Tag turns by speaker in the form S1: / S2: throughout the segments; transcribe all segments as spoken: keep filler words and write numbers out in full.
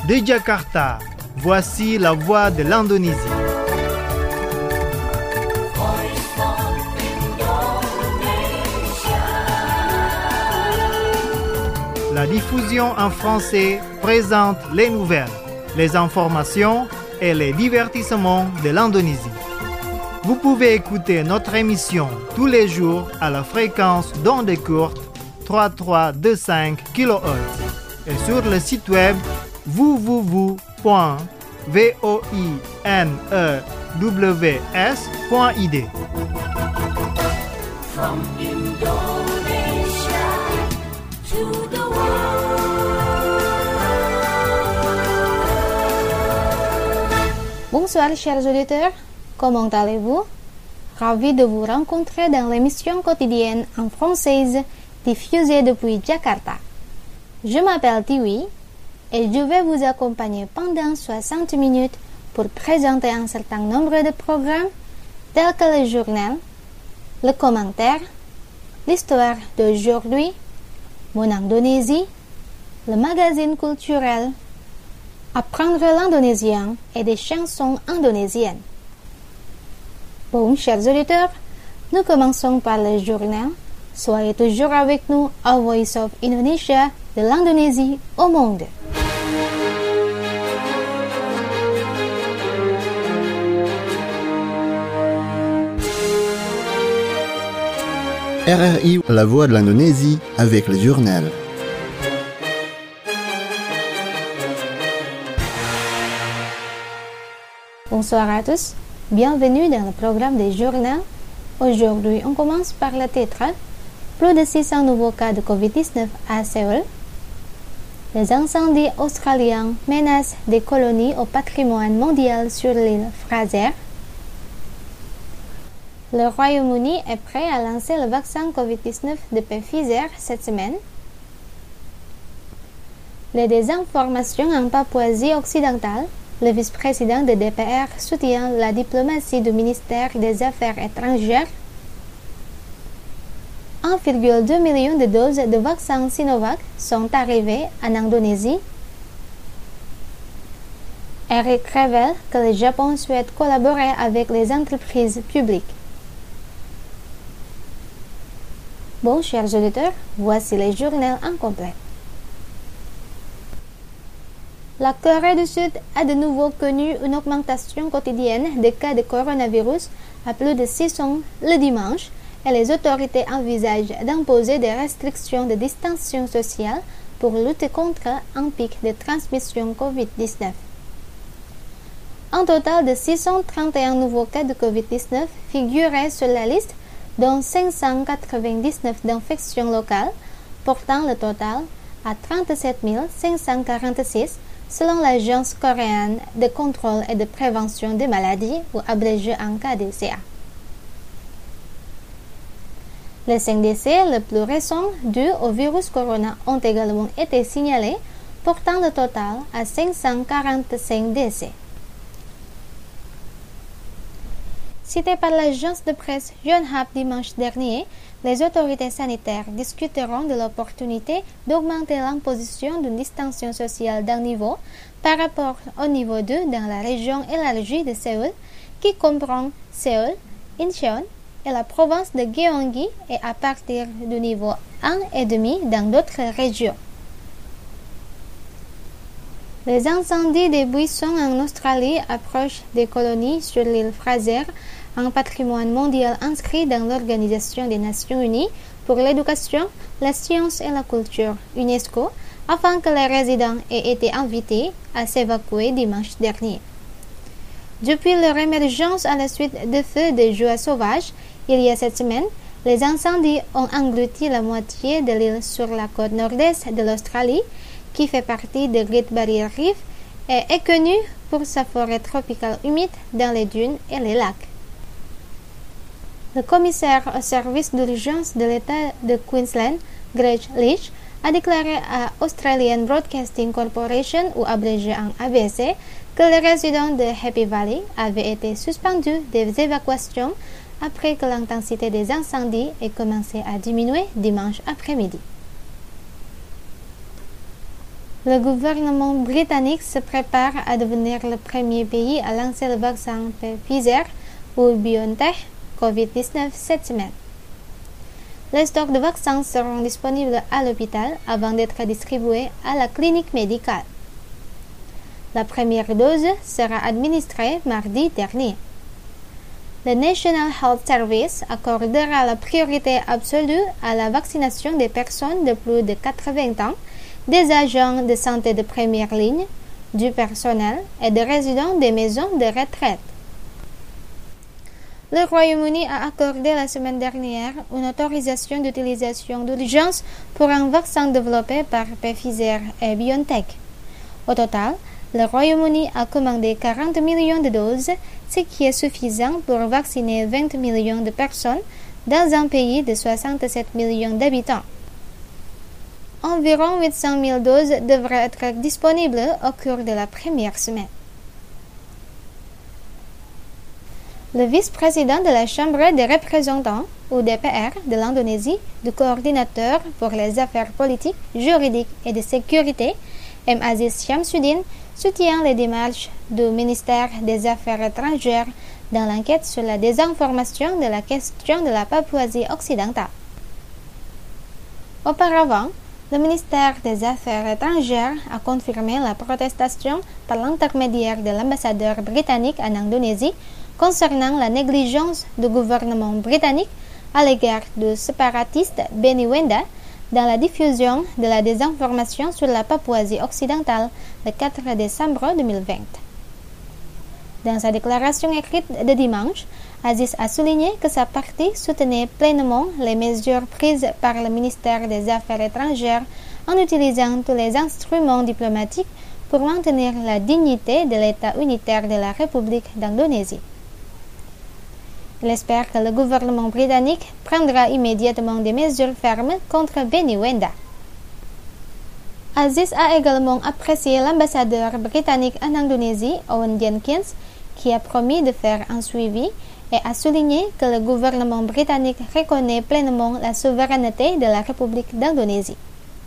S1: De Jakarta, voici la voix de l'Indonésie. La diffusion en français présente les nouvelles, les informations et les divertissements de l'Indonésie. Vous pouvez écouter notre émission tous les jours à la fréquence d'onde courte trois mille trois cent vingt-cinq kilohertz et sur le site web w w w point voinews point i d.
S2: From Indonesia to the world.
S3: Bonsoir chers auditeurs, comment allez-vous? Ravi de vous rencontrer dans l'émission quotidienne en française diffusée depuis Jakarta. Je m'appelle Tiwi et je vais vous accompagner pendant soixante minutes pour présenter un certain nombre de programmes tels que le journal, le commentaire, l'histoire d'aujourd'hui, mon Indonésie, le magazine culturel, apprendre l'indonésien et des chansons indonésiennes. Bon, chers auditeurs, nous commençons par le journal. Soyez toujours avec nous à Voice of Indonesia, de l'Indonésie au monde.
S4: R R I, la voix de l'Indonésie, avec le journal.
S3: Bonsoir à tous, bienvenue dans le programme des journaux. Aujourd'hui, on commence par le titre. Plus de six cents nouveaux cas de covid dix-neuf à Séoul. Les incendies australiens menacent des colonies au patrimoine mondial sur l'île Fraser. Le Royaume-Uni est prêt à lancer le vaccin covid dix-neuf de Pfizer cette semaine. Les désinformations en Papouasie occidentale. Le vice-président de D P R soutient la diplomatie du ministère des Affaires étrangères. un virgule deux million de doses de vaccins Sinovac sont arrivées en Indonésie. Eric révèle que le Japon souhaite collaborer avec les entreprises publiques. Bon, chers auditeurs, voici les journaux en complet. La Corée du Sud a de nouveau connu une augmentation quotidienne des cas de coronavirus à plus de six cents le dimanche et les autorités envisagent d'imposer des restrictions de distanciation sociale pour lutter contre un pic de transmission covid dix-neuf. Un total de six cent trente et un nouveaux cas de covid dix-neuf figuraient sur la liste, dont cinq cent quatre-vingt-dix-neuf d'infections locales, portant le total à trente-sept mille cinq cent quarante-six selon l'Agence coréenne de contrôle et de prévention des maladies, ou abrégé en K D C A. Les cinq décès les plus récents dus au virus corona ont également été signalés, portant le total à cinq cent quarante-cinq décès. Cité par l'agence de presse Yonhap dimanche dernier, les autorités sanitaires discuteront de l'opportunité d'augmenter l'imposition d'une distanciation sociale d'un niveau par rapport au niveau deux dans la région élargie de Séoul, qui comprend Séoul, Incheon et la province de Gyeonggi, et à partir du niveau un virgule cinq dans d'autres régions. Les incendies des buissons en Australie approchent des colonies sur l'île Fraser, un patrimoine mondial inscrit dans l'Organisation des Nations Unies pour l'éducation, la science et la culture, UNESCO, afin que les résidents aient été invités à s'évacuer dimanche dernier. Depuis leur émergence à la suite de feux de joie sauvage, il y a cette semaine, les incendies ont englouti la moitié de l'île sur la côte nord-est de l'Australie, qui fait partie de Great Barrier Reef et est connue pour sa forêt tropicale humide dans les dunes et les lacs. Le commissaire au service d'urgence de l'État de Queensland, Greg Leach, a déclaré à Australian Broadcasting Corporation, ou abrégé en A B C, que les résidents de Happy Valley avaient été suspendus des évacuations après que l'intensité des incendies ait commencé à diminuer dimanche après-midi. Le gouvernement britannique se prépare à devenir le premier pays à lancer le vaccin Pfizer ou BioNTech covid dix-neuf cette semaine. Les stocks de vaccins seront disponibles à l'hôpital avant d'être distribués à la clinique médicale. La première dose sera administrée mardi dernier. Le National Health Service accordera la priorité absolue à la vaccination des personnes de plus de quatre-vingts ans, des agents de santé de première ligne, du personnel et des résidents des maisons de retraite. Le Royaume-Uni a accordé la semaine dernière une autorisation d'utilisation d'urgence pour un vaccin développé par Pfizer et BioNTech. Au total, le Royaume-Uni a commandé quarante millions de doses, ce qui est suffisant pour vacciner vingt millions de personnes dans un pays de soixante-sept millions d'habitants. Environ huit cent mille doses devraient être disponibles au cours de la première semaine. Le vice-président de la Chambre des représentants, ou D P R, de l'Indonésie, du coordinateur pour les affaires politiques, juridiques et de sécurité, M. Aziz Syamsuddin, soutient les démarches du ministère des Affaires étrangères dans l'enquête sur la désinformation de la question de la Papouasie occidentale. Auparavant, le ministère des Affaires étrangères a confirmé la protestation par l'intermédiaire de l'ambassadeur britannique en Indonésie concernant la négligence du gouvernement britannique à l'égard du séparatiste Benny Wenda dans la diffusion de la désinformation sur la Papouasie occidentale le quatre décembre deux mille vingt. Dans sa déclaration écrite de dimanche, Aziz a souligné que sa partie soutenait pleinement les mesures prises par le ministère des Affaires étrangères en utilisant tous les instruments diplomatiques pour maintenir la dignité de l'État unitaire de la République d'Indonésie. Il espère que le gouvernement britannique prendra immédiatement des mesures fermes contre Benny Wenda. Aziz a également apprécié l'ambassadeur britannique en Indonésie, Owen Jenkins, qui a promis de faire un suivi et a souligné que le gouvernement britannique reconnaît pleinement la souveraineté de la République d'Indonésie.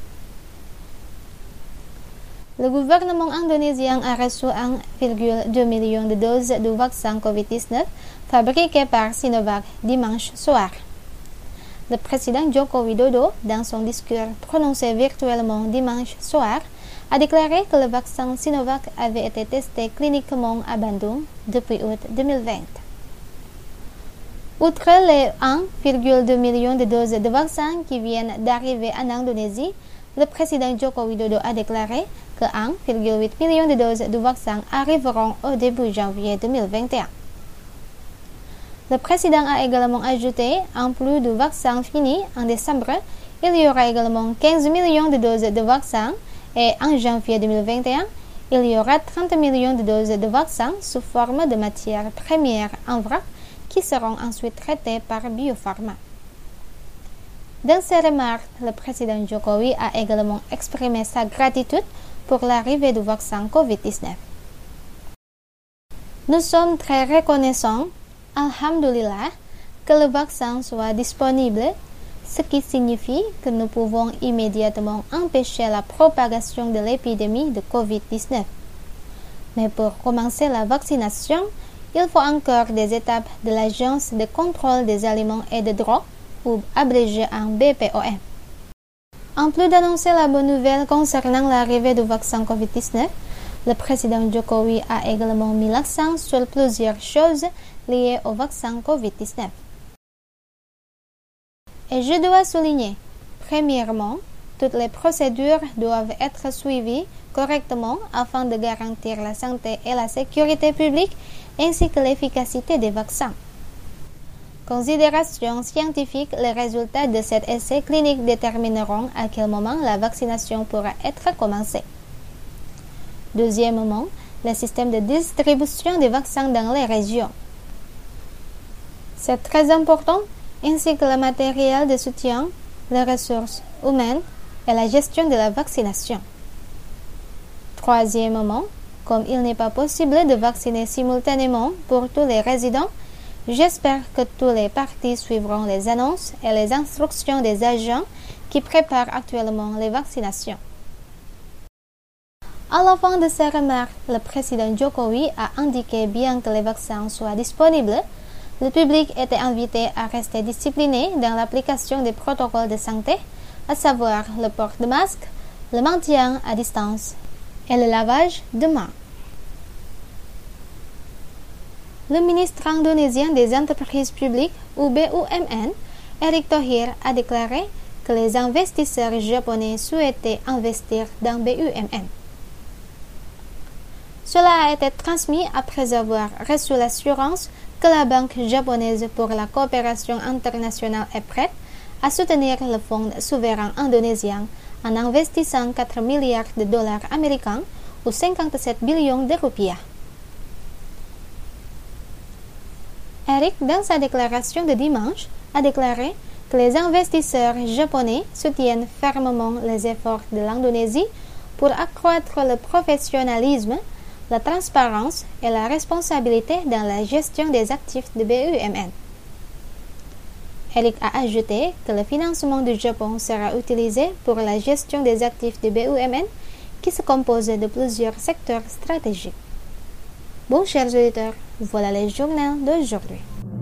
S3: Le gouvernement indonésien a reçu un virgule deux million de doses du vaccin covid dix-neuf fabriqué par Sinovac dimanche soir. Le président Joko Widodo, dans son discours prononcé virtuellement dimanche soir, a déclaré que le vaccin Sinovac avait été testé cliniquement à Bandung depuis août deux mille vingt. Outre les un virgule deux million de doses de vaccins qui viennent d'arriver en Indonésie, le président Joko Widodo a déclaré que un virgule huit million de doses de vaccin arriveront au début janvier deux mille vingt et un. Le président a également ajouté, en plus du vaccin fini en décembre, il y aura également quinze millions de doses de vaccins et en janvier deux mille vingt et un, il y aura trente millions de doses de vaccins sous forme de matières premières en vrac qui seront ensuite traitées par Biopharma. Dans ses remarques, le président Jokowi a également exprimé sa gratitude pour l'arrivée du vaccin covid dix-neuf. Nous sommes très reconnaissants, alhamdulillah, que le vaccin soit disponible, ce qui signifie que nous pouvons immédiatement empêcher la propagation de l'épidémie de covid dix-neuf. Mais pour commencer la vaccination, il faut encore des étapes de l'Agence de contrôle des aliments et des drogues, ou abrégé en B P O M. En plus d'annoncer la bonne nouvelle concernant l'arrivée du vaccin covid dix-neuf, le président Jokowi a également mis l'accent sur plusieurs choses liées au vaccin covid dix-neuf. Et je dois souligner, premièrement, toutes les procédures doivent être suivies correctement afin de garantir la santé et la sécurité publique ainsi que l'efficacité des vaccins. Considérations scientifiques, les résultats de cet essai clinique détermineront à quel moment la vaccination pourra être commencée. Deuxièmement, le système de distribution des vaccins dans les régions. C'est très important, ainsi que le matériel de soutien, les ressources humaines et la gestion de la vaccination. Troisièmement, comme il n'est pas possible de vacciner simultanément pour tous les résidents, j'espère que tous les partis suivront les annonces et les instructions des agents qui préparent actuellement les vaccinations. À la fin de ses remarques, le président Jokowi a indiqué bien que les vaccins soient disponibles, le public était invité à rester discipliné dans l'application des protocoles de santé, à savoir le port de masque, le maintien à distance et le lavage de mains. Le ministre indonésien des entreprises publiques, ou B U M N, Erick Thohir, a déclaré que les investisseurs japonais souhaitaient investir dans B U M N. Cela a été transmis après avoir reçu l'assurance que la Banque japonaise pour la coopération internationale est prête à soutenir le fonds souverain indonésien en investissant quatre milliards de dollars américains ou cinquante-sept millions de rupiah. Erick, dans sa déclaration de dimanche, a déclaré que les investisseurs japonais soutiennent fermement les efforts de l'Indonésie pour accroître le professionnalisme, la transparence et la responsabilité dans la gestion des actifs de B U M N. Erick a ajouté que le financement du Japon sera utilisé pour la gestion des actifs de B U M N qui se compose de plusieurs secteurs stratégiques. Bon, chers auditeurs, voilà les journaux d'aujourd'hui.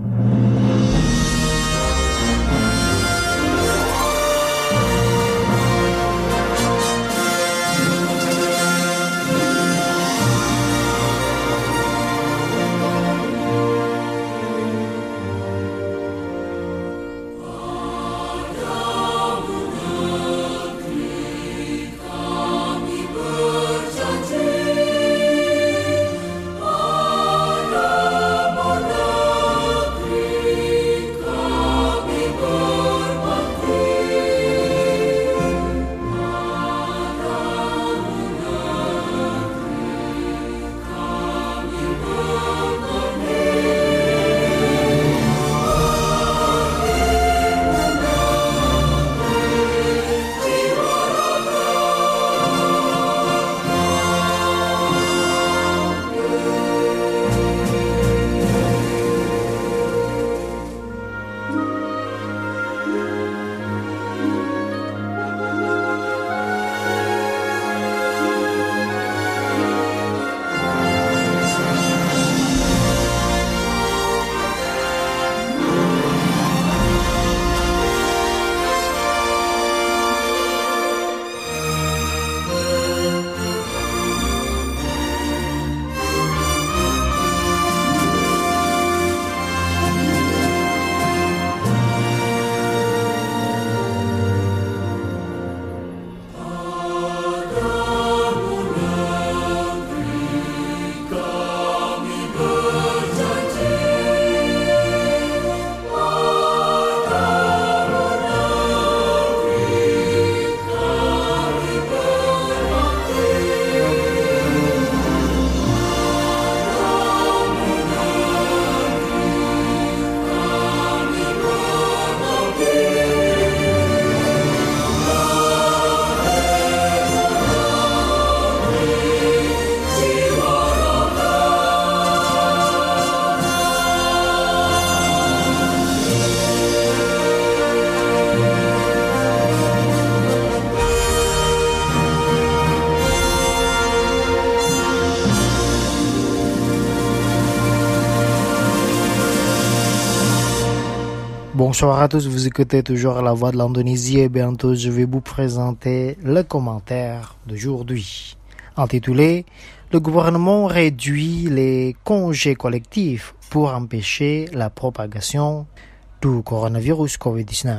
S1: Bonsoir à tous, vous écoutez toujours La Voix de l'Indonésie et bientôt je vais vous présenter le commentaire d'aujourd'hui. Intitulé « Le gouvernement réduit les congés collectifs pour empêcher la propagation du coronavirus covid dix-neuf ».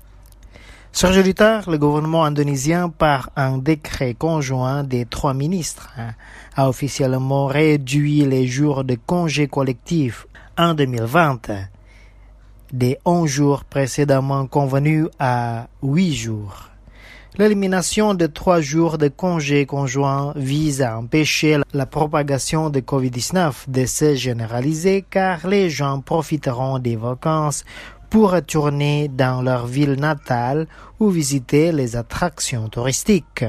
S1: Sur jeudi tard, le gouvernement indonésien, par un décret conjoint des trois ministres, a officiellement réduit les jours de congés collectifs en deux mille vingt des onze jours précédemment convenus à huit jours. L'élimination de trois jours de congés conjoints vise à empêcher la propagation de covid dix-neuf de se généraliser car les gens profiteront des vacances pour retourner dans leur ville natale ou visiter les attractions touristiques.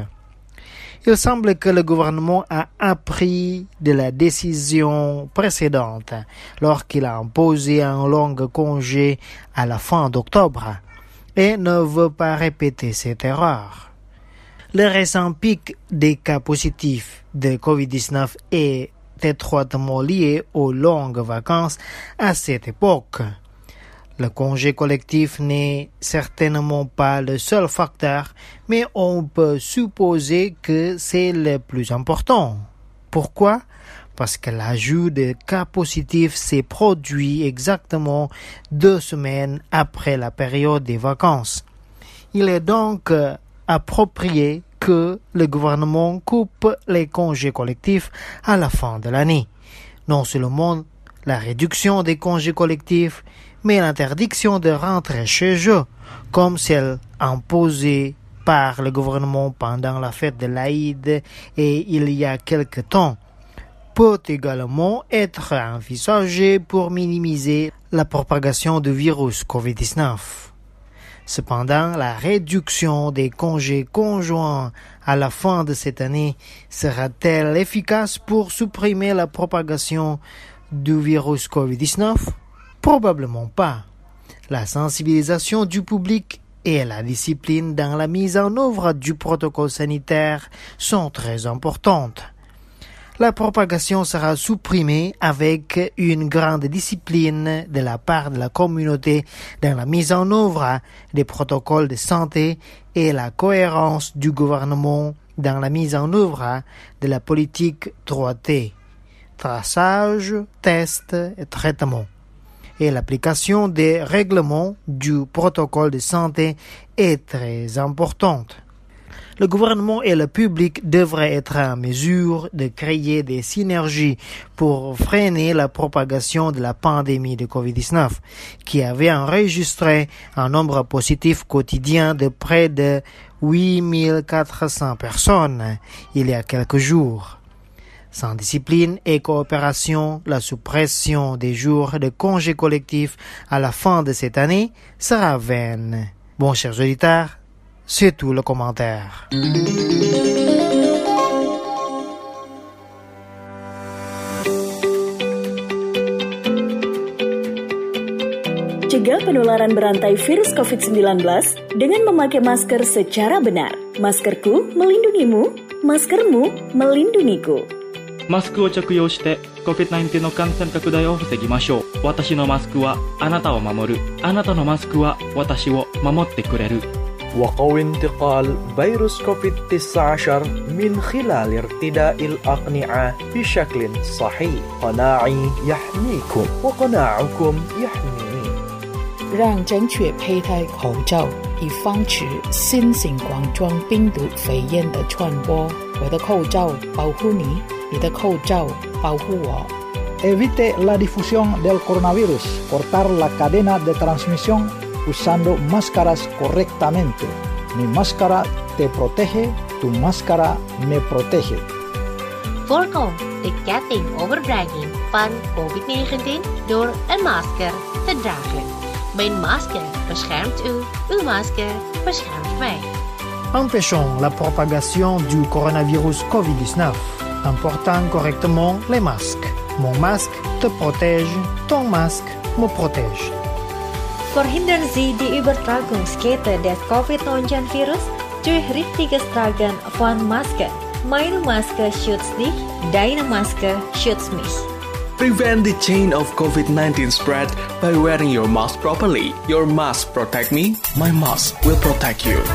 S1: Il semble que le gouvernement a appris de la décision précédente lorsqu'il a imposé un long congé à la fin d'octobre et ne veut pas répéter cette erreur. Le récent pic des cas positifs de covid dix-neuf est étroitement lié aux longues vacances à cette époque. Le congé collectif n'est certainement pas le seul facteur, mais on peut supposer que c'est le plus important. Pourquoi? Parce que l'ajout de cas positifs s'est produit exactement deux semaines après la période des vacances. Il est donc approprié que le gouvernement coupe les congés collectifs à la fin de l'année. Non seulement la réduction des congés collectifs, mais l'interdiction de rentrer chez eux, comme celle imposée par le gouvernement pendant la fête de l'Aïd et il y a quelque temps, peut également être envisagée pour minimiser la propagation du virus covid dix-neuf. Cependant, la réduction des congés conjoints à la fin de cette année sera-t-elle efficace pour supprimer la propagation du virus covid dix-neuf? Probablement pas. La sensibilisation du public et la discipline dans la mise en œuvre du protocole sanitaire sont très importantes. La propagation sera supprimée avec une grande discipline de la part de la communauté dans la mise en œuvre des protocoles de santé et la cohérence du gouvernement dans la mise en œuvre de la politique trois T, traçage, test et traitement. Et l'application des règlements du protocole de santé est très importante. Le gouvernement et le public devraient être en mesure de créer des synergies pour freiner la propagation de la pandémie de covid dix-neuf, qui avait enregistré un nombre positif quotidien de près de huit mille quatre cents personnes il y a quelques jours. Sans discipline et coopération, la suppression des jours de congés collectifs à la fin de cette année sera vaine. Bon, chers auditeurs, c'est tout le commentaire.
S5: Cegah penularan berantai virus covid sembilan belas dengan memakai masker secara benar. Maskerku melindungimu, maskermu melindungiku.
S6: マスクを着用して コビッドナインティーン の感染拡大を防ぎましょう。私のマスクはあなたを守る。あなたのマスクは私を守ってくれる。
S7: وقوي انتقال فيروس كوفيد تسعة عشر من خلال ارتداء الأقنعة بشكل صحيح. قناعي يحميكم وقناعكم يحميني.
S8: 让正确佩戴口罩，以防止新型冠状病毒肺炎的传播。我的口罩保护你，你的口罩保护我。
S9: Evite la difusión del coronavirus. Cortar la cadena de transmisión usando máscaras correctamente. Mi máscara te protege, tu máscara me protege.
S10: Voorkom de ketting overbrenging van covid negentien door een masker te dragen. Mijn masker beschermt u, uw masker beschermt mij.
S1: Empêchons la propagation du coronavirus covid dix-neuf en portant correctement les masques. Mon masque te protège, ton masque me protège.
S11: Verhindern Sie die Übertragungskette des covid neunzehn virus durch richtiges Tragen von Masken. Meine Maske schützt dich, deine Maske schützt mich.
S12: Prevent the chain of covid nineteen spread by wearing your mask properly. Your mask protect me, my mask will protect you.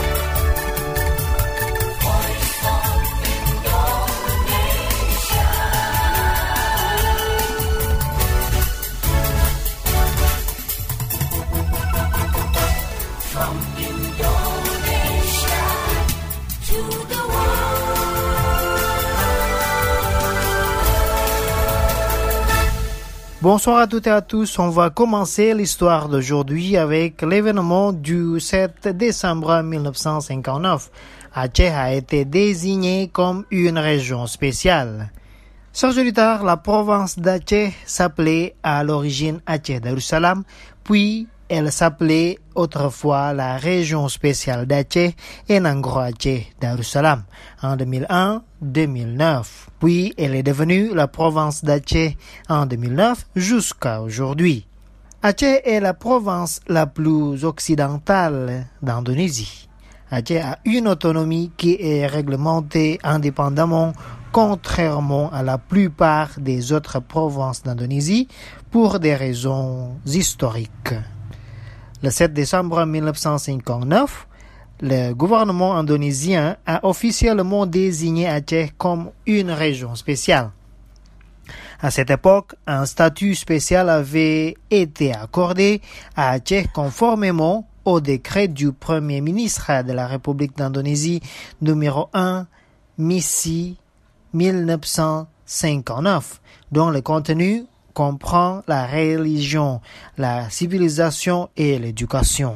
S1: Bonsoir à toutes et à tous, on va commencer l'histoire d'aujourd'hui avec l'événement du sept décembre mille neuf cent cinquante-neuf. Aceh a été désigné comme une région spéciale. Chers auditeurs, la province d'Aceh s'appelait à l'origine Aceh Darussalam, puis elle s'appelait autrefois la région spéciale d'Aceh et Nangro Aceh Darussalam en deux mille un deux mille neuf. Puis elle est devenue la province d'Aceh en deux mille neuf jusqu'à aujourd'hui. Aceh est la province la plus occidentale d'Indonésie. Aceh a une autonomie qui est réglementée indépendamment, contrairement à la plupart des autres provinces d'Indonésie, pour des raisons historiques. Le sept décembre mille neuf cent cinquante-neuf, le gouvernement indonésien a officiellement désigné Aceh comme une région spéciale. À cette époque, un statut spécial avait été accordé à Aceh conformément au décret du Premier ministre de la République d'Indonésie numéro un Misi mille neuf cent cinquante-neuf, dont le contenu comprend la religion, la civilisation et l'éducation.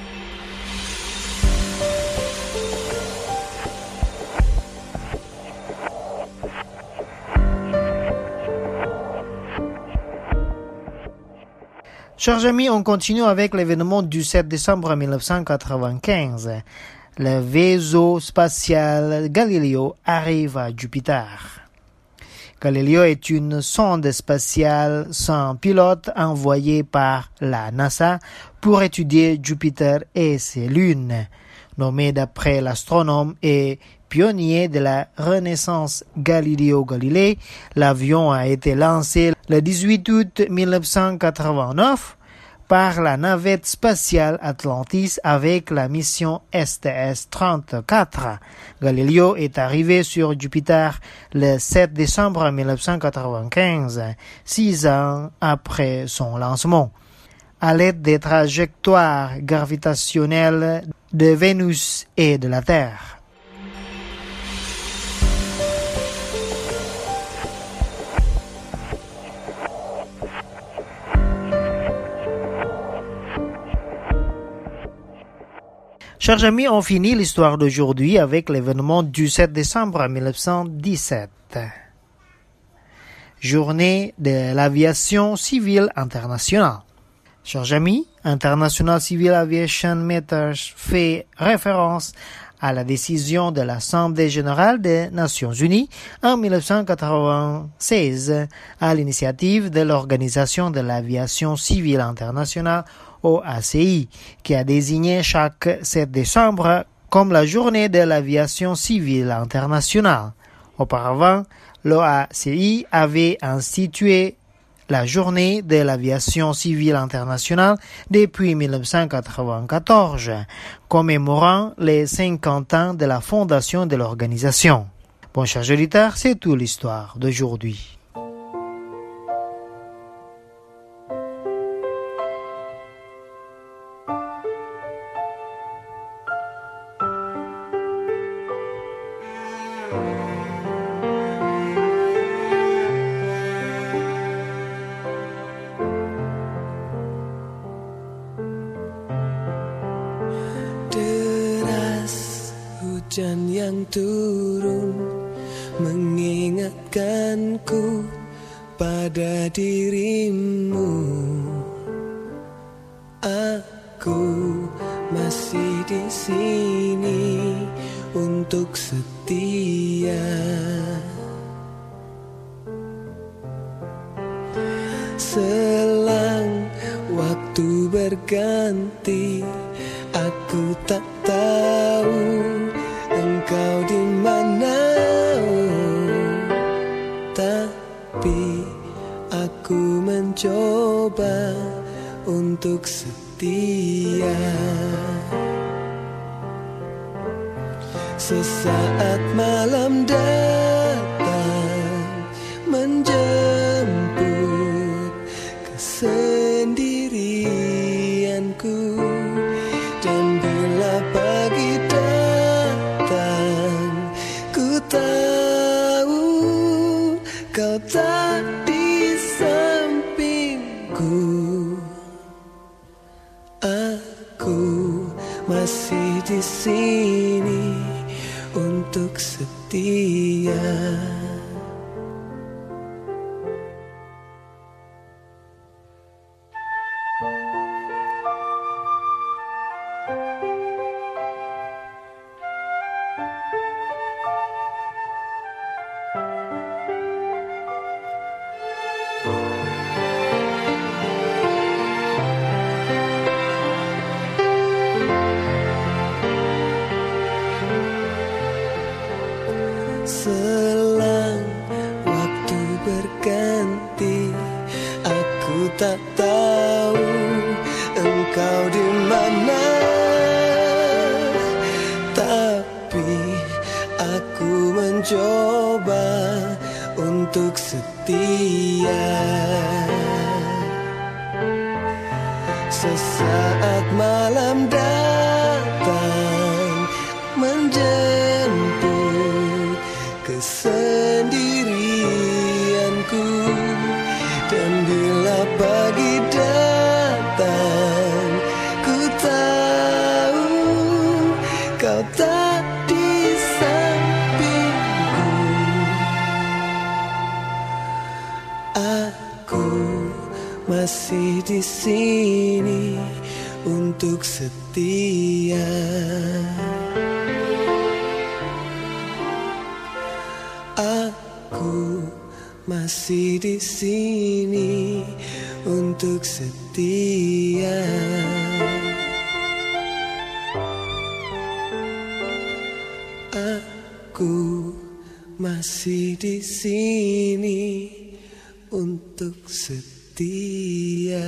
S1: Chers amis, on continue avec l'événement du sept décembre mille neuf cent quatre-vingt-quinze. Le vaisseau spatial Galileo arrive à Jupiter. Galileo est une sonde spatiale sans pilote envoyée par la NASA pour étudier Jupiter et ses lunes. Nommé d'après l'astronome et pionnier de la Renaissance Galileo Galilei, l'avion a été lancé le dix-huit août mille neuf cent quatre-vingt-neuf par la navette spatiale Atlantis avec la mission S T S trente-quatre. Galileo est arrivé sur Jupiter le sept décembre mille neuf cent quatre-vingt-quinze, six ans après son lancement. À l'aide des trajectoires gravitationnelles de Vénus et de la Terre. Chers amis, on finit l'histoire d'aujourd'hui avec l'événement du sept décembre mille neuf cent dix-sept. Journée de l'aviation civile internationale. Chers amis, International Civil Aviation Matters fait référence à la décision de l'Assemblée générale des Nations unies en mille neuf cent quatre-vingt-seize à l'initiative de l'Organisation de l'aviation civile internationale O A C I, qui a désigné chaque sept décembre comme la journée de l'aviation civile internationale. Auparavant, l'O A C I avait institué la journée de l'aviation civile internationale depuis mille neuf cent quatre-vingt-quatorze, commémorant les cinquante ans de la fondation de l'organisation. Bon, chers auditeurs, c'est toute l'histoire d'aujourd'hui.
S13: Hujan yang turun mengingatkanku pada dirimu. Aku masih di sini untuk setia. Selang waktu berganti, aku tak tahu engkau di mana, tapi aku mencoba untuk setia. Sesaat malam datang menjemput kesendirianku, dan bila pagi datang, ku tahu kau tak di sampingku. Aku masih di sini untuk setia. tak tahu engkau di mana, tapi aku mencoba untuk setia. Sesaat malam datang menjemput kesendirianku, dan bila pagi datang ku tahu kau tak di sampingku. Aku masih di sini untuk setia. Aku masih di sini untuk setia. Aku masih di sini untuk setia.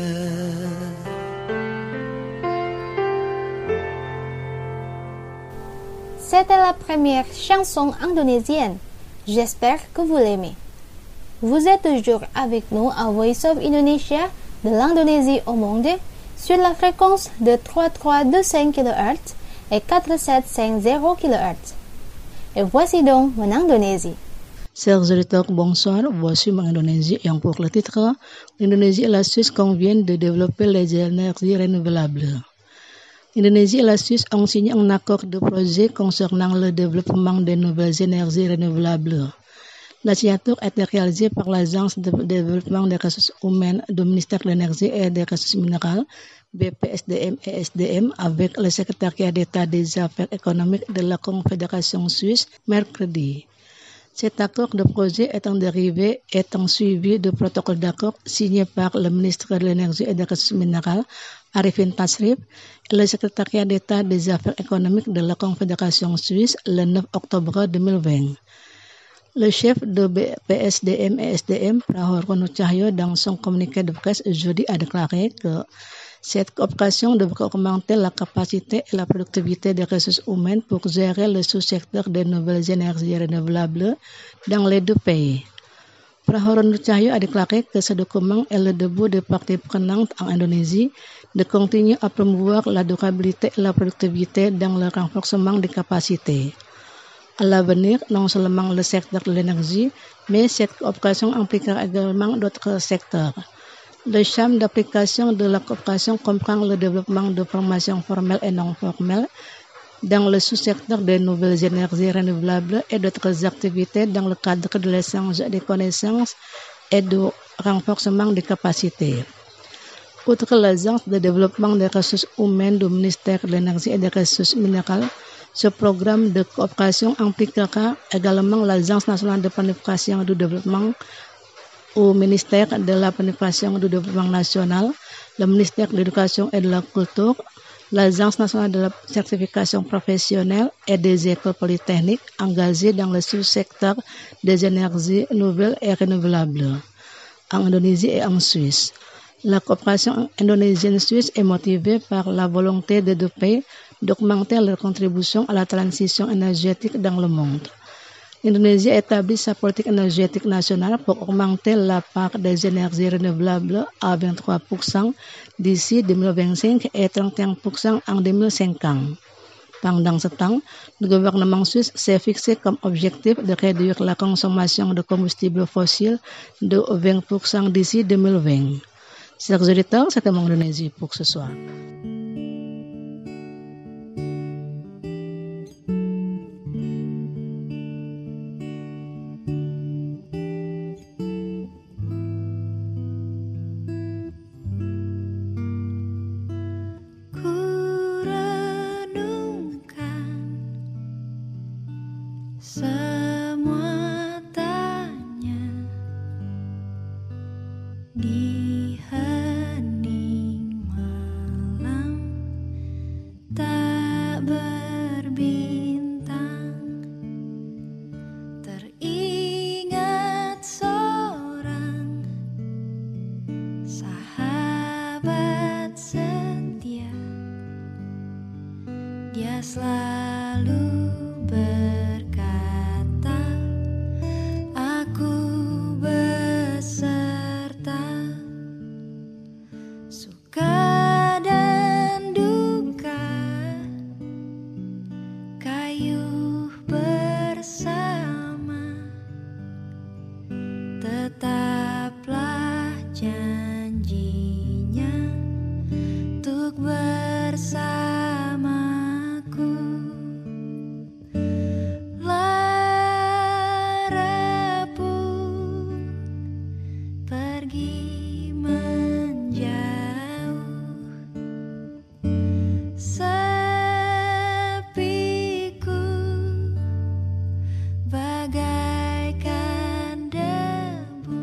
S3: C'était la première chanson indonésienne. J'espère que vous l'aimez. Vous êtes toujours avec nous à Voice of Indonesia de l'Indonésie au monde sur la fréquence de trois mille trois cent vingt-cinq kilohertz et quatre mille sept cent cinquante kilohertz. Et voici donc mon Indonésie.
S14: Chers auditeurs, bonsoir. Voici mon Indonésie et pour le titre, l'Indonésie et la Suisse conviennent de développer les énergies renouvelables. L'Indonésie et la Suisse ont signé un accord de projet concernant le développement des nouvelles énergies renouvelables. La signature a été réalisée par l'Agence de développement des ressources humaines du ministère de l'Énergie et des ressources minérales, B P S D M et S D M, avec le secrétariat d'État des affaires économiques de la Confédération suisse, mercredi. Cet accord de projet est un dérivé étant suivi de protocole d'accord signé par le ministre de l'Énergie et des ressources minérales, Arifin Tasrif, et le secrétariat d'État des affaires économiques de la Confédération suisse le neuf octobre deux mille vingt. Le chef de B P S D M et S D M, Prahono Tjahyo, dans son communiqué de presse jeudi, a déclaré que cette coopération devrait augmenter la capacité et la productivité des ressources humaines pour gérer le sous-secteur des nouvelles énergies renouvelables dans les deux pays. Prahono Tjahyo a déclaré que ce document est le début des parties prenantes en Indonésie de continuer à promouvoir la durabilité et la productivité dans le renforcement des capacités. À l'avenir, non seulement le secteur de l'énergie, mais cette coopération impliquera également d'autres secteurs. Le champ d'application de la coopération comprend le développement de formations formelles et non formelles dans le sous-secteur des nouvelles énergies renouvelables et d'autres activités dans le cadre de l'échange des connaissances et du renforcement des capacités. Outre l'Agence de développement des ressources humaines du ministère de l'Énergie et des ressources minérales, ce programme de coopération impliquera également l'Agence nationale de planification du développement au ministère de la planification du développement national, le ministère de l'Éducation et de la Culture, l'Agence nationale de la certification professionnelle et des écoles polytechniques engagées dans le sous-secteur des énergies nouvelles et renouvelables en Indonésie et en Suisse. La coopération indonésienne-suisse est motivée par la volonté des deux pays d'augmenter leur contribution à la transition énergétique dans le monde. L'Indonésie a établi sa politique énergétique nationale pour augmenter la part des énergies renouvelables à vingt-trois pour cent d'ici deux mille vingt-cinq et trente et un pour cent en deux mille cinquante. Pendant ce temps, le gouvernement suisse s'est fixé comme objectif de réduire la consommation de combustibles fossiles de vingt pour cent d'ici deux mille vingt. Chers auditeurs, c'était mon Indonésie pour ce soir.
S2: Semua tanya di hening malam. selalu berkata, aku beserta suka dan duka, kayuh bersama, tetaplah janjinya untuk bersamaku. Lara pun pergi menjauh, sepiku bagaikan debu,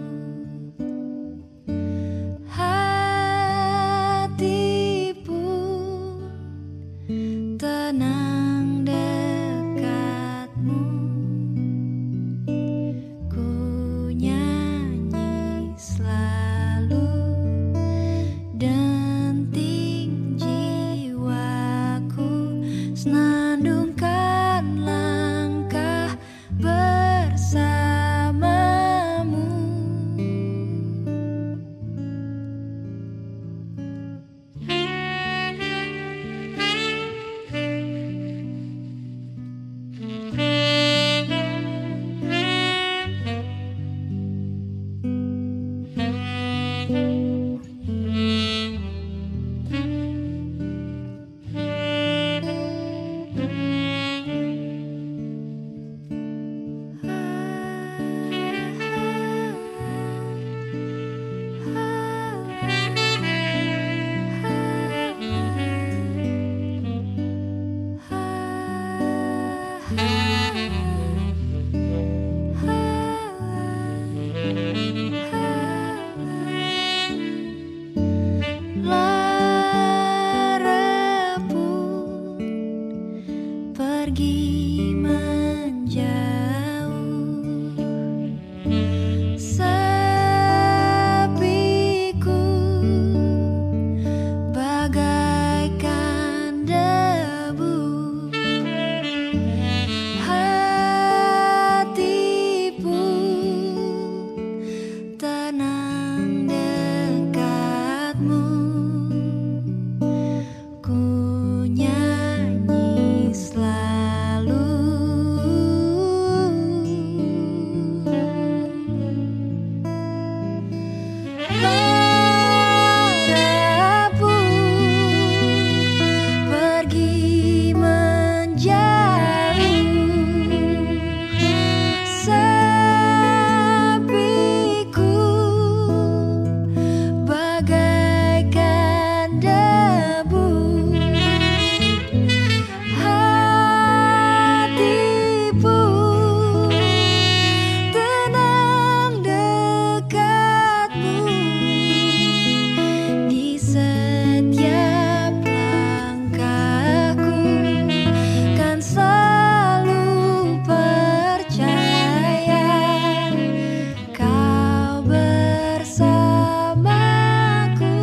S2: hati pun tenang dekatmu. Ku nyanyi selalu denting jiwaku, senandungkan langkah bersamamu. Lara pun pergi menjauh, sepiku bagaikan debu, hati pun tenang dekatmu. Ku nyanyi selalu Lara pun pergi menjauh, sepiku bagaikan debu, hati pun tenang dekatmu. Di setiap langkahku kan selalu percaya kau bersamaku,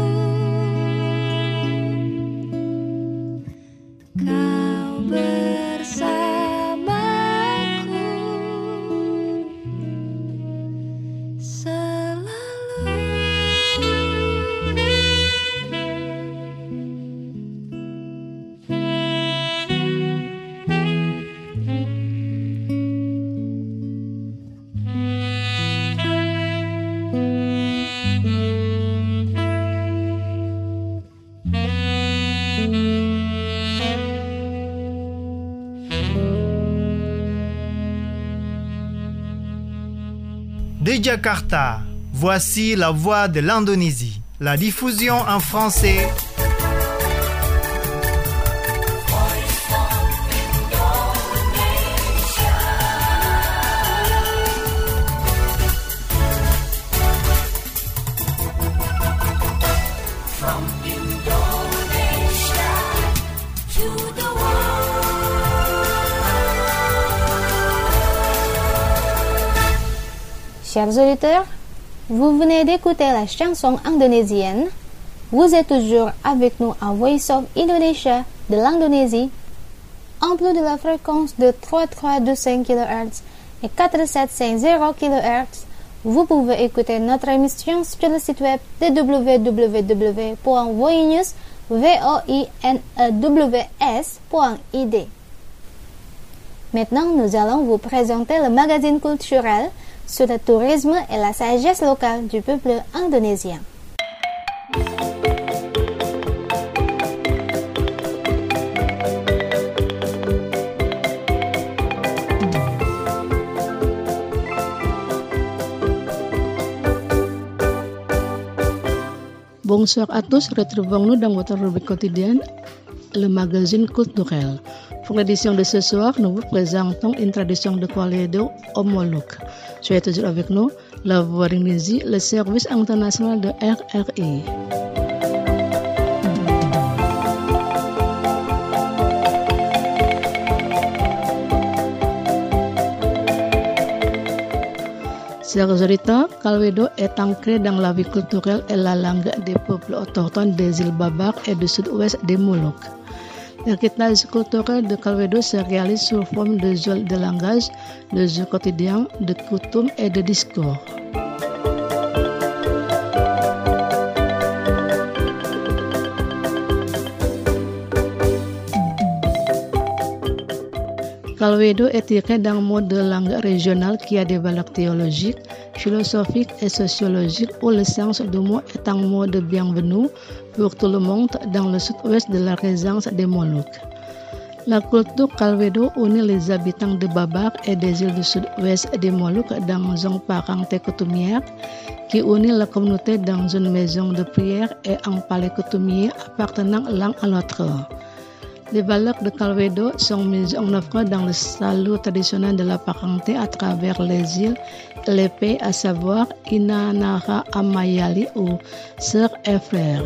S2: kau bersamaku selalu.
S1: De Jakarta, voici la voix de l'Indonésie. La diffusion en français.
S2: From Indonesia to the
S3: Chers auditeurs, vous venez d'écouter la chanson indonésienne. Vous êtes toujours avec nous à Voice of Indonesia de l'Indonésie. en plus de la fréquence de trente-trois virgule cinq kilohertz et quatre-sept virgule cinquante kilohertz, vous pouvez écouter notre émission sur le site web de w w w point voinews point i d. Maintenant, nous allons vous présenter le magazine culturel sur le tourisme et la sagesse locale du peuple indonésien.
S14: Bonsoir à tous, retrouvons-nous dans votre rubrique quotidienne, le magazine culturel. Pour l'édition de ce soir, nous vous présentons une tradition de Kaleido Omoluk. Soyez toujours avec nous, la voix d'Indonésie, le service international de R R I. Chers auditeurs, Kaleido est ancré dans la vie culturelle et la langue des peuples autochtones des îles Babar et du sud-ouest des Moluques. L'héritage culturel de Kaleido se réalise sous forme de jeux de langage, de jeux quotidiens, de coutumes et de discours. Kaleido est tiré d'un mode de langue régional qui a des valeurs théologiques, philosophiques et sociologiques où le sens du mot est un mot de bienvenue pour tout le monde dans le sud-ouest de la région des Moluques. La culture Kaleido unit les habitants de Babar et des îles du sud-ouest des Moluques dans une parenté coutumière qui unit la communauté dans une maison de prière et un palais coutumier appartenant l'un à l'autre. Les valeurs de Kaleido sont mises en œuvre dans le salut traditionnel de la parenté à travers les îles et les pays, à savoir Inanara Amayali ou sœurs et frères.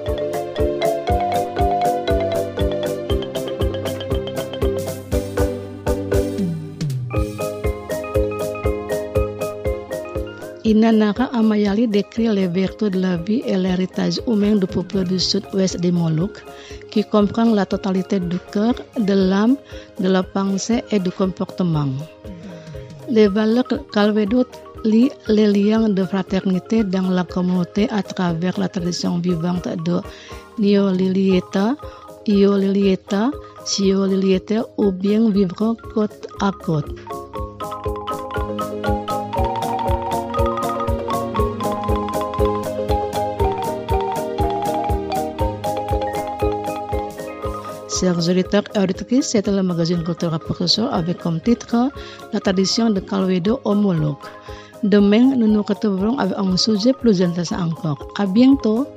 S14: Inanara Amayali décrit les vertus de la vie et l'héritage humain du peuple du sud-ouest des Moluques, qui comprend la totalité du cœur, de l'âme, de la pensée et du comportement. Les valeurs Kaleido lient les liens de fraternité dans la communauté à travers la tradition vivante de Niolilieta, Iolilieta, Siolilieta ou bien vivre côte à côte. Chers auditeurs et auditrices, c'était le magazine culturel professeur avec comme titre la tradition de Kaleido Omoluk. Demain, nous nous retrouverons avec un sujet plus intéressant encore. À bientôt.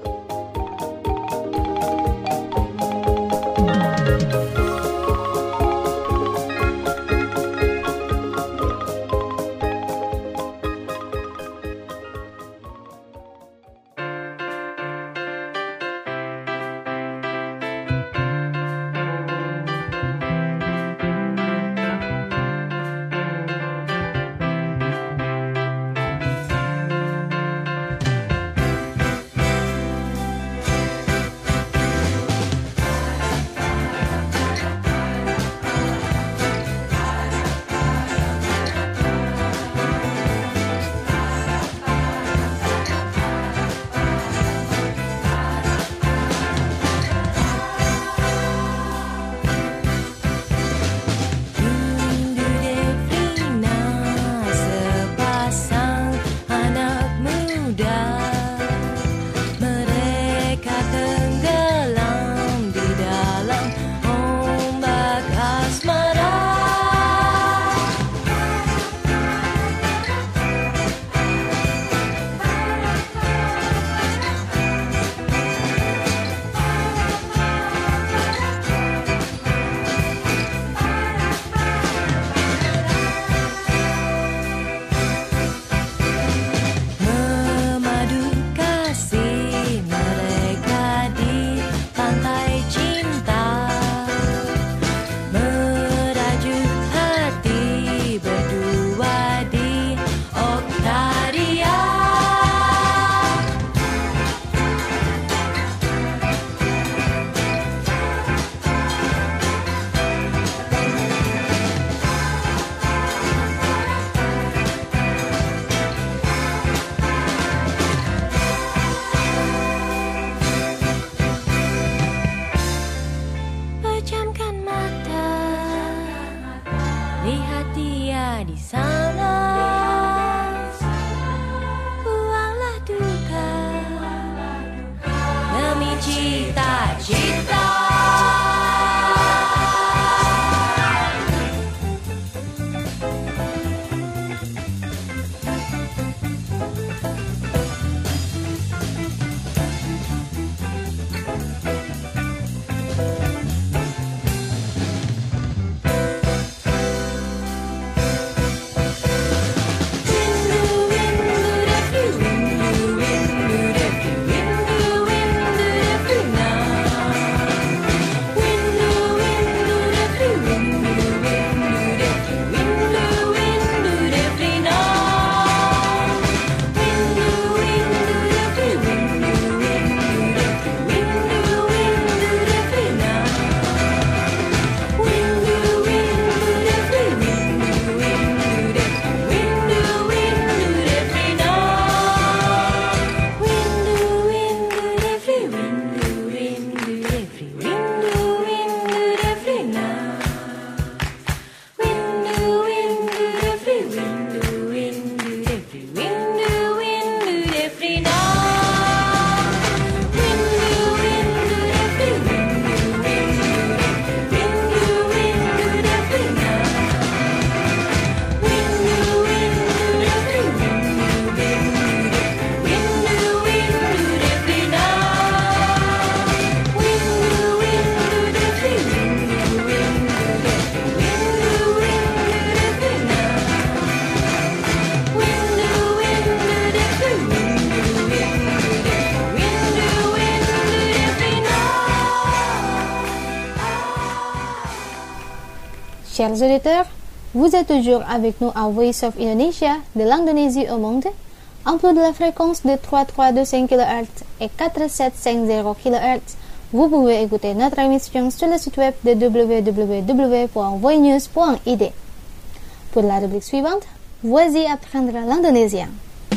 S3: Chers auditeurs, vous êtes toujours avec nous à Voice of Indonesia, de l'Indonésie au monde, en plus de la fréquence de trois mille trois cent vingt-cinq kilohertz et quatre mille sept cent cinquante kilohertz. Vous pouvez écouter notre émission sur le site web de w w w point voinews point i d. Pour la rubrique suivante, voici apprendre l'indonésien.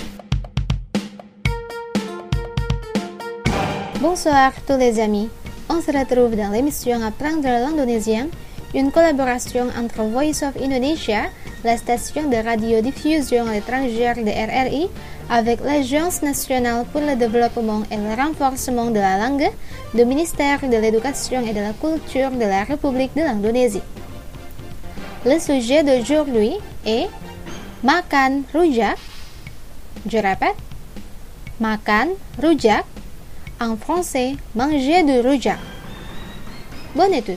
S3: Bonsoir tous les amis, on se retrouve dans l'émission Apprendre l'indonésien, une collaboration entre Voice of Indonesia, la station de radiodiffusion étrangère de R R I, avec l'Agence nationale pour le développement et le renforcement de la langue du ministère de l'Éducation et de la Culture de la République de l'Indonésie. Le sujet d'aujourd'hui est makan rujak. Je répète, makan rujak. En français, manger du rujak. Bonne étude.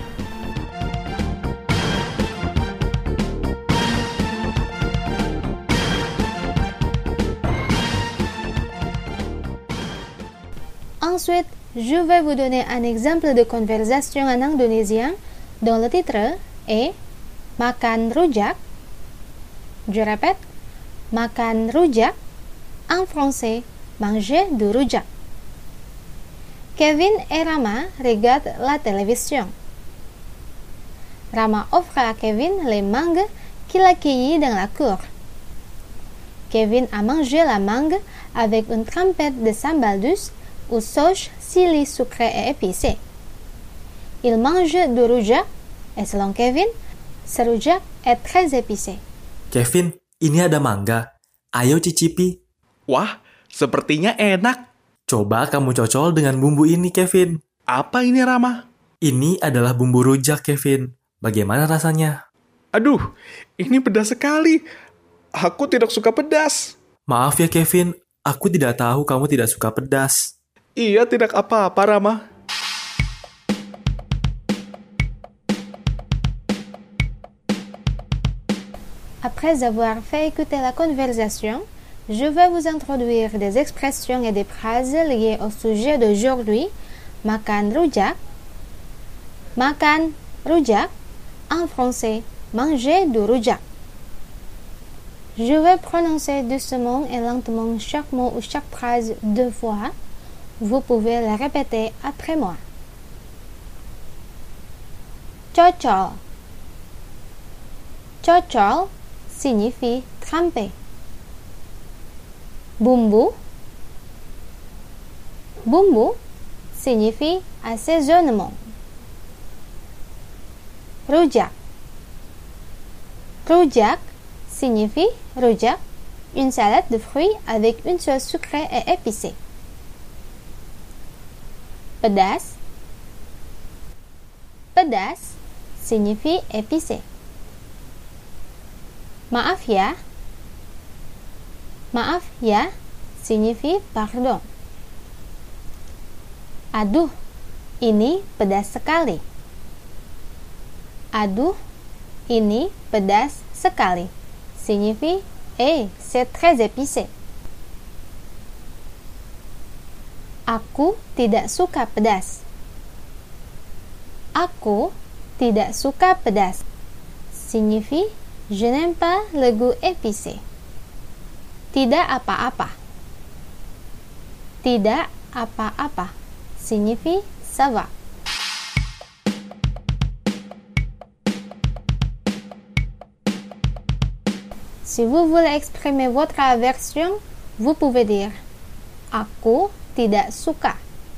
S3: Ensuite, je vais vous donner un exemple de conversation en indonésien dont le titre est makan rujak. Je répète, makan rujak. En français, manger du rujak. Kevin et Rama regardent la télévision. Rama offre à Kevin les mangues qu'il a cueillies dans la cour. Kevin a mangé la mangue avec une trempette de sambal douce ou sauce chili sucré et épicé. Il mange du rujak et selon Kevin, ce rujak est très épicé.
S15: Kevin, ini ada mangga. Ayo cicipi.
S12: Wah, sepertinya enak.
S15: Coba kamu cocol dengan bumbu ini, Kevin.
S12: Apa ini, Rama?
S15: Ini adalah bumbu rujak, Kevin. Bagaimana rasanya?
S12: Aduh, ini pedas sekali. Aku tidak suka pedas.
S15: Maaf ya, Kevin. Aku tidak tahu kamu tidak suka pedas.
S12: Iya, tidak apa-apa, Rama.
S3: Après avoir fait écouter la conversation, je vais vous introduire des expressions et des phrases liées au sujet d'aujourd'hui, makan rujak. Makan rujak, en français, manger du rujak. Je vais prononcer doucement et lentement chaque mot ou chaque phrase deux fois. Vous pouvez le répéter après moi. Cocol. Cocol signifie tremper. Bumbu. Bumbu signifie assaisonnement. Rujak. Rujak signifie rujak, une salade de fruits avec une sauce sucrée et épicée. Pedas. Pedas signifie épicé. Maaf ya. Maaf ya signifie pardon. Aduh, ini pedas sekali. Aduh, ini pedas sekali. Signifie eh, c'est très épicé. Aku tidak suka pedas. Aku tidak suka pedas. Signifie je n'aime pas le goût épicé. Tidak apa-apa. Tidak apa-apa signifie ça va. Si vous voulez exprimer votre aversion, vous pouvez dire aku tidak suka.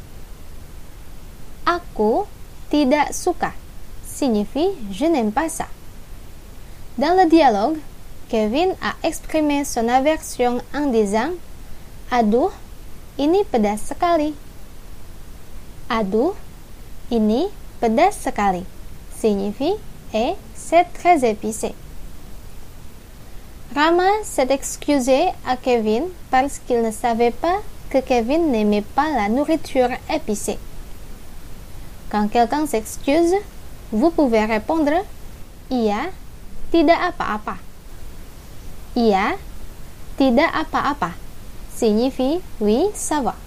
S3: Aku tidak suka signifie je n'aime pas ça. Dans le dialogue, Kevin a exprimé son aversion en disant aduh, ini pedas sekali. Aduh, ini pedas sekali signifie eh, c'est très épicé. Rama s'est excusé à Kevin parce qu'il ne savait pas que Kevin n'aimait pas la nourriture épicée. Quand quelqu'un s'excuse, vous pouvez répondre iya, tidak apa-apa. Iya, tidak apa-apa signifie oui, ça va.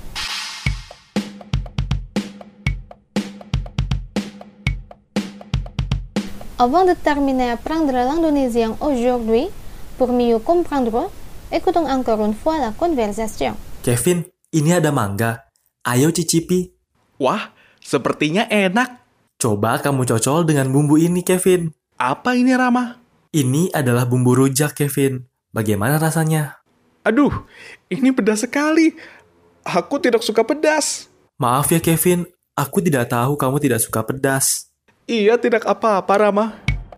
S3: Avant de terminer apprendre l'indonésien aujourd'hui, pour mieux comprendre, écoutons encore une fois la conversation.
S15: Kevin, ini ada mangga. Ayo cicipi.
S12: Wah, sepertinya enak.
S15: Coba kamu cocol dengan bumbu ini, Kevin.
S12: Apa ini, Rama?
S15: Ini adalah bumbu rujak, Kevin. Bagaimana rasanya?
S12: Aduh, ini pedas sekali. Aku tidak suka pedas.
S15: Maaf ya, Kevin. Aku tidak tahu kamu tidak suka pedas.
S12: Iya, tidak apa-apa, Rama.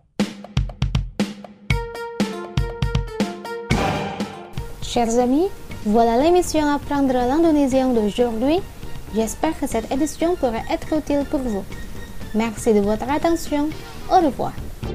S3: Chers amis, voilà l'émission Apprendre l'indonésien d'aujourd'hui. J'espère que cette édition pourra être utile pour vous. Merci de votre attention. Au revoir.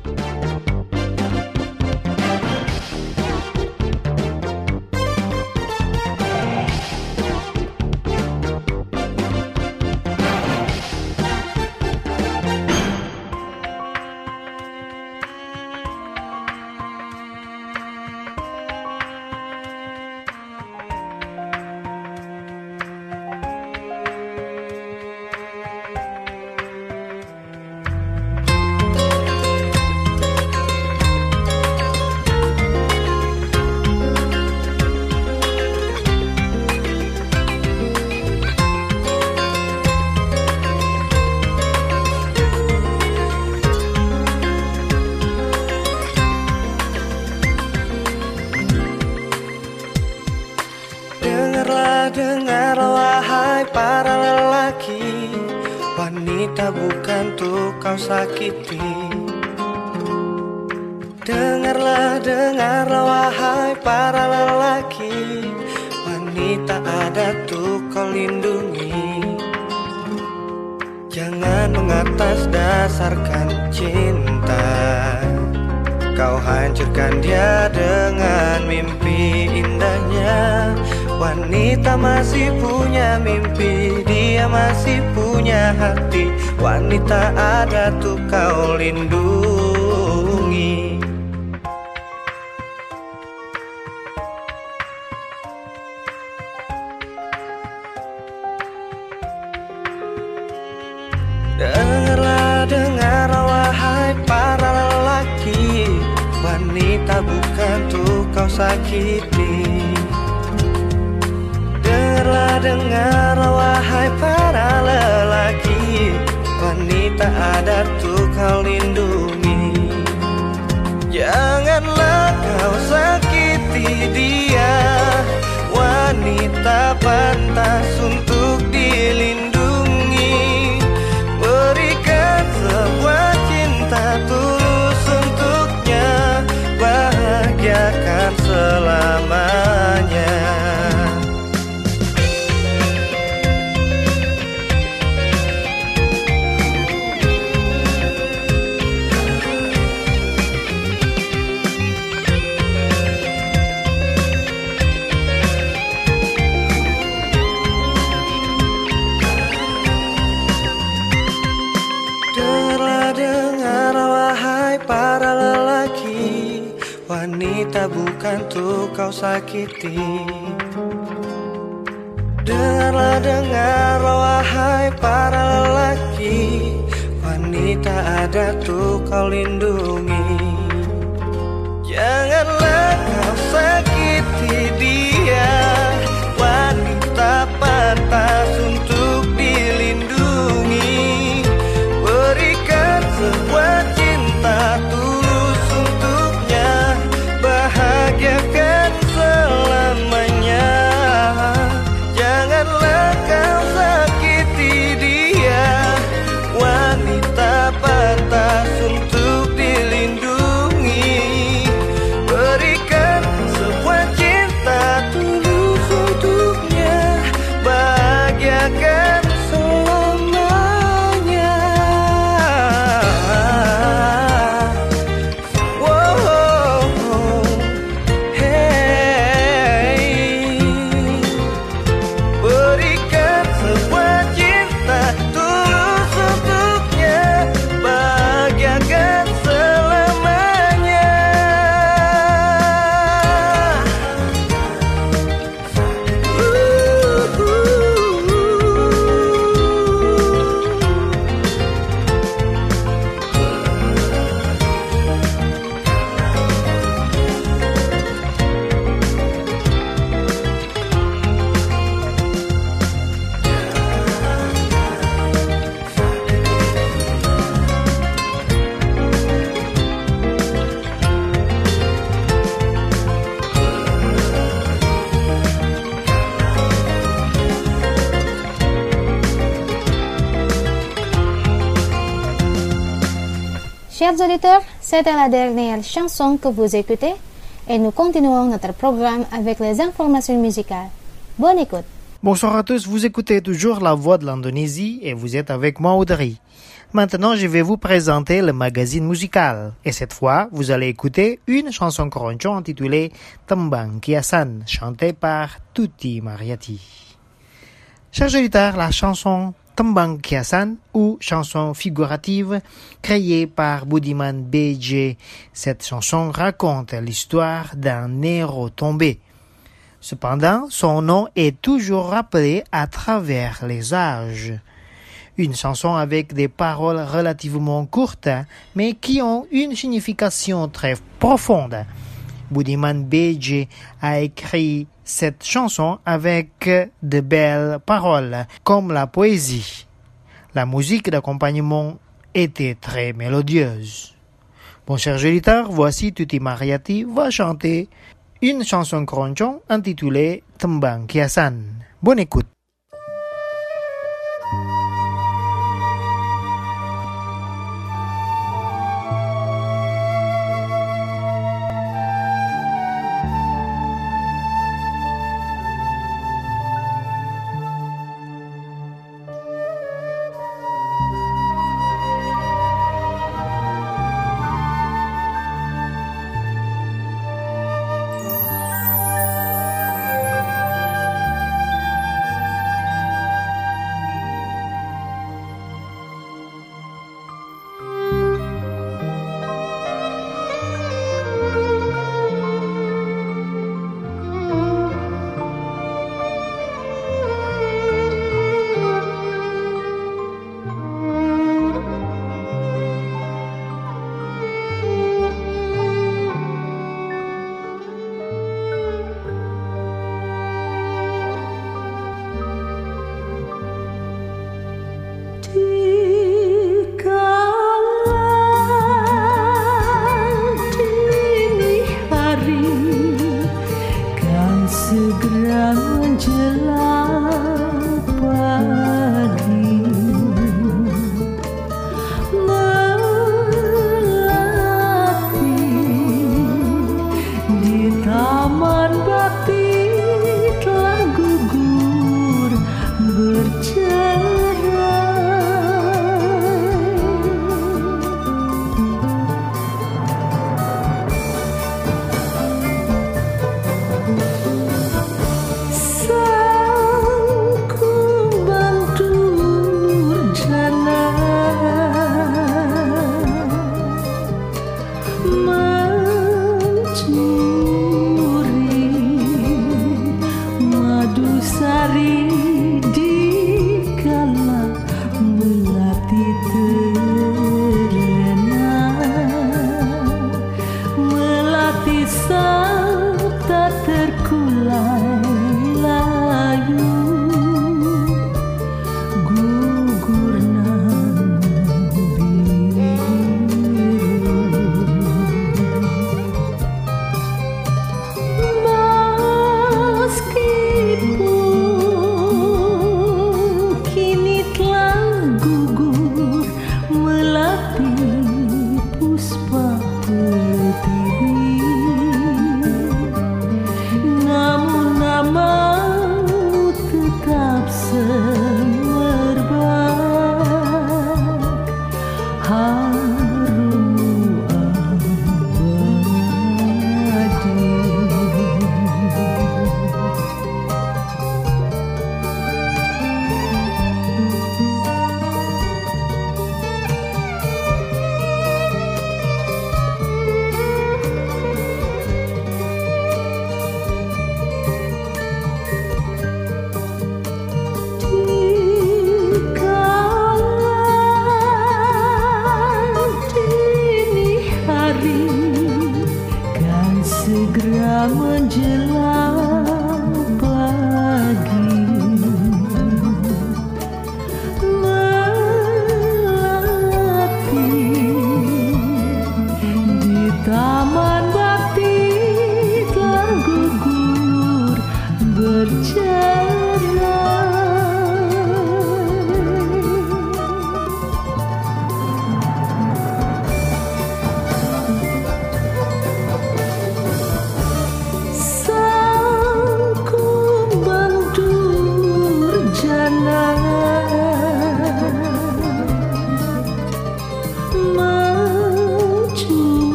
S13: Dengarlah wahai para lelaki, wanita bukan untuk kau sakiti. Dengarlah, dengarlah wahai para lelaki, wanita ada untuk kau lindungi. Jangan mengatasdasarkan cinta, kau hancurkan dia dengan mimpi indahnya. Wanita masih punya mimpi, dia masih punya hati. Wanita ada tuh kau lindungi. Dengarlah, dengarlah wahai para lelaki, wanita bukan tuh kau sakiti. Dengarlah, dengarlah wahai para lelaki, wanita ada tuh kau lindungi. Janganlah kau sakiti dia, wanita pantas untuk dilindungi. Berikan sebuah cinta tulus untuknya, bahagiakan selamanya. Wanita bukan tuh kau sakiti. Dengarlah, dengarlah wahai para lelaki, wanita ada tuh kau lindungi. Janganlah kau sakiti dia, wanita pantas untuk dilindungi. Berikan sebuah cinta tulus untuknya, bahagiakan selamanya. Janganlah kau sakiti dia, wanita pantas untuk dilindungi.
S3: Chers auditeurs, c'était la dernière chanson que vous écoutez et nous continuons notre programme avec les informations musicales. Bonne écoute.
S1: Bonsoir à tous, vous écoutez toujours La Voix de l'Indonésie et vous êtes avec moi Audrey. Maintenant, je vais vous présenter le magazine musical. Et cette fois, vous allez écouter une chanson keroncong intitulée Tembang Kiasan, chantée par Tuti Mariati. Chers auditeurs, la chanson Tembang Kiasan ou chanson figurative créée par Budiman B J. Cette chanson raconte l'histoire d'un héros tombé. Cependant, son nom est toujours rappelé à travers les âges. Une chanson avec des paroles relativement courtes, mais qui ont une signification très profonde. Budiman B J a écrit cette chanson avec de belles paroles, comme la poésie. La musique d'accompagnement était très mélodieuse. Bon, chers auditeurs, voici Tuti Mariati va chanter une chanson keroncong intitulée Tembang Kiasan. Bonne écoute.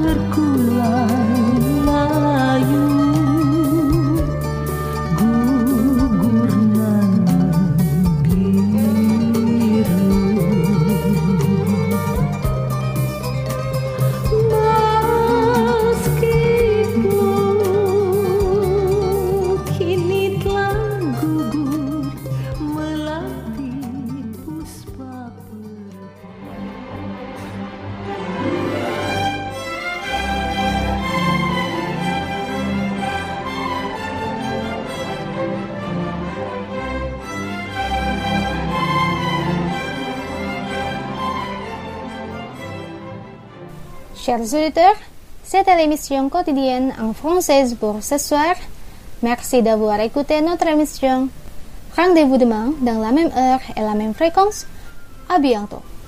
S16: berkulai layu gugur nan biru meskipun kini telah gugur melati puspa
S3: Chers auditeurs, c'était l'émission quotidienne en française pour ce soir. Merci d'avoir écouté notre émission. Rendez-vous demain dans la même heure et la même fréquence. À bientôt.